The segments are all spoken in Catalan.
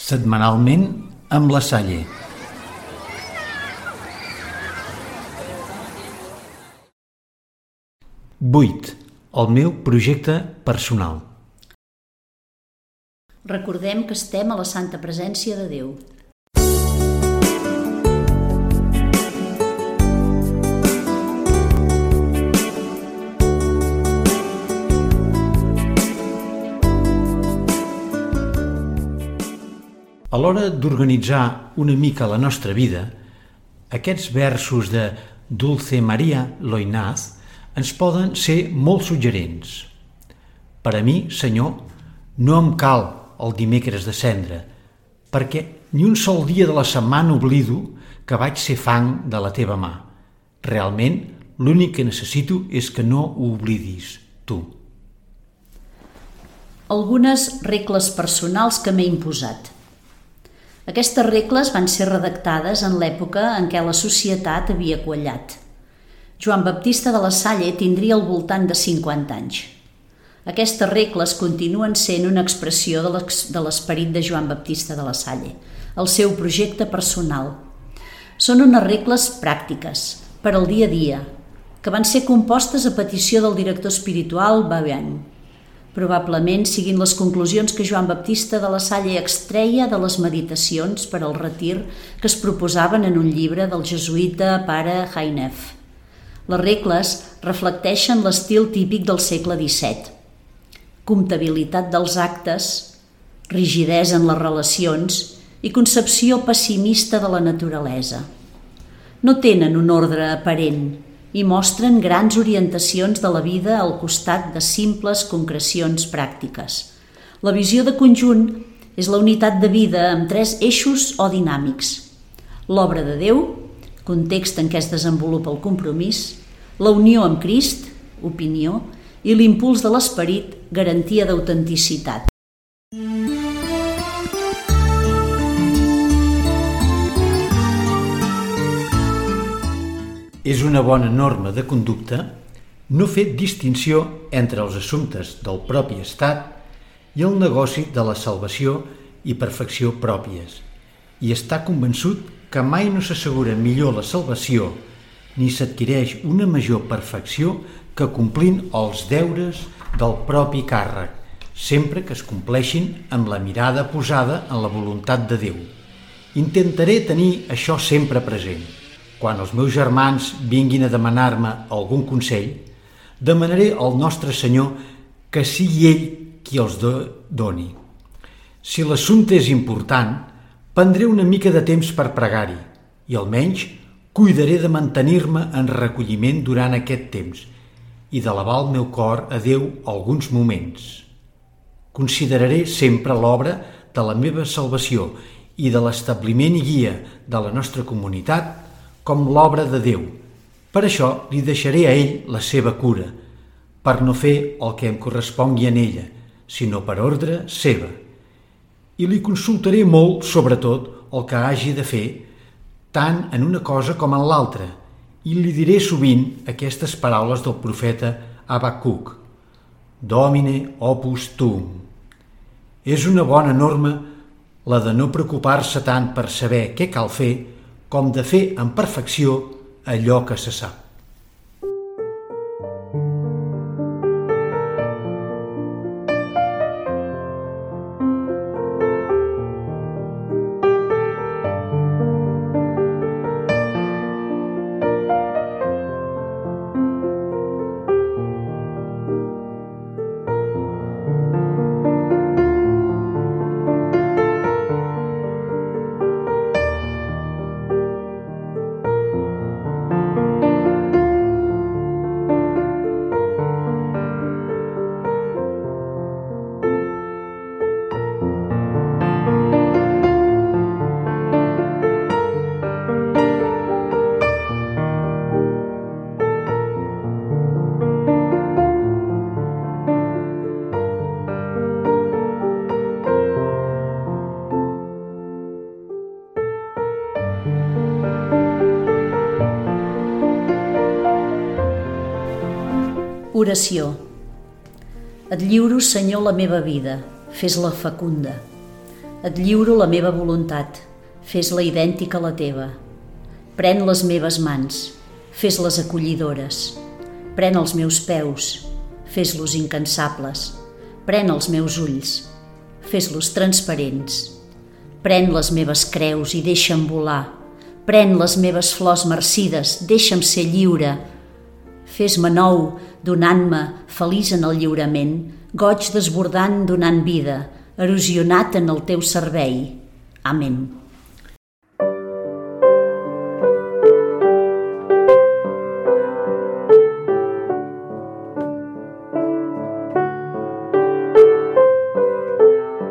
Setmanalment amb la Salle. Vuit. El meu projecte personal. Recordem que estem a la santa presència de Déu. A l'hora d'organitzar una mica la nostra vida, aquests versos de Dulce Maria Loinaz ens poden ser molt suggerents. Per a mi, Senyor, no em cal el dimecres de cendre, perquè ni un sol dia de la setmana oblido que vaig ser fang de la teva mà. Realment, l'únic que necessito és que no ho oblidis, tu. Algunes regles personals que m'he imposat. Aquestes regles van ser redactades en l'època en què la societat havia quallat. Joan Baptista de la Salle tindria al voltant de 50 anys. Aquestes regles continuen sent una expressió de l'esperit de Joan Baptista de la Salle, el seu projecte personal. Són unes regles pràctiques, per al dia a dia, que van ser compostes a petició del director espiritual Babian, probablement siguin les conclusions que Joan Baptista de la Salle extreia de les meditacions per al retir que es proposaven en un llibre del jesuïta pare Hainef. Les regles reflecteixen l'estil típic del segle XVII. Comptabilitat dels actes, rigidesa en les relacions i concepció pessimista de la naturalesa. No tenen un ordre aparent i mostren grans orientacions de la vida al costat de simples concrecions pràctiques. La visió de conjunt és la unitat de vida amb 3 eixos o dinàmics: l'obra de Déu, context en què es desenvolupa el compromís, la unió amb Crist, opinió, i l'impuls de l'esperit, garantia d'autenticitat. És una bona norma de conducta no fer distinció entre els assumptes del propi estat i el negoci de la salvació i perfecció pròpies, i estar convençut que mai no s'assegura millor la salvació ni s'adquireix una major perfecció que complint els deures del propi càrrec, sempre que es compleixin amb la mirada posada en la voluntat de Déu. Intentaré tenir això sempre present. Quan els meus germans vinguin a demanar-me algun consell, demanaré al nostre Senyor que sigui ell qui els doni. Si l'assumpte és important, prendré una mica de temps per pregar-hi i almenys cuidaré de mantenir-me en recolliment durant aquest temps i d'elevar el meu cor a Déu alguns moments. Consideraré sempre l'obra de la meva salvació i de l'establiment i guia de la nostra comunitat com l'obra de Déu. Per això li deixaré a ell la seva cura, per no fer el que em correspongui en ella, sinó per ordre seva. I li consultaré molt, sobretot, el que hagi de fer, tant en una cosa com en l'altra, i li diré sovint aquestes paraules del profeta Habacuc: Domine opus tuum. És una bona norma la de no preocupar-se tant per saber què cal fer com de fer amb perfecció allò que se sap. Oració. Et lliuro, Senyor, la meva vida, fes-la fecunda. Et lliuro la meva voluntat, fes-la idèntica a la teva. Pren les meves mans, fes-les acollidores. Pren els meus peus, fes-los incansables. Pren els meus ulls, fes-los transparents. Pren les meves creus i deixa'm volar. Pren les meves flors marcides, deixa'm ser lliure. Fes-me nou, donant-me, feliç en el lliurament, goig desbordant donant vida, erosionat en el teu servei. Amén.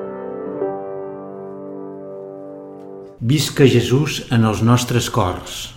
Visca Jesús en els nostres cors.